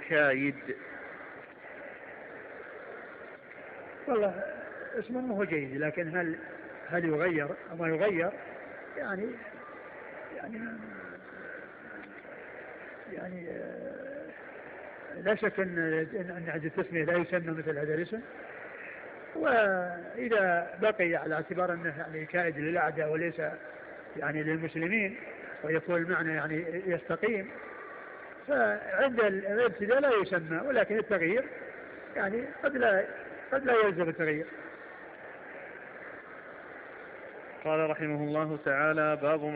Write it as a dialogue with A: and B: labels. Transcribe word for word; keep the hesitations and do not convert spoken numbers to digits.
A: الكايد؟
B: والله اسمه مو جيد، لكن هل هل يغير أو ما يغير؟ يعني يعني يعني آه، لا شك ان ان عند التسمية لا يسمى مثل هذا الاسم، واذا بقي على اعتبار انه يعني كائد للاعداء وليس يعني للمسلمين ويكون المعنى يعني يستقيم، فعند الابتداء لا يسمى، ولكن التغيير يعني قد لا قد لا يلزم التغيير.
A: قال رحمه الله تعالى: باب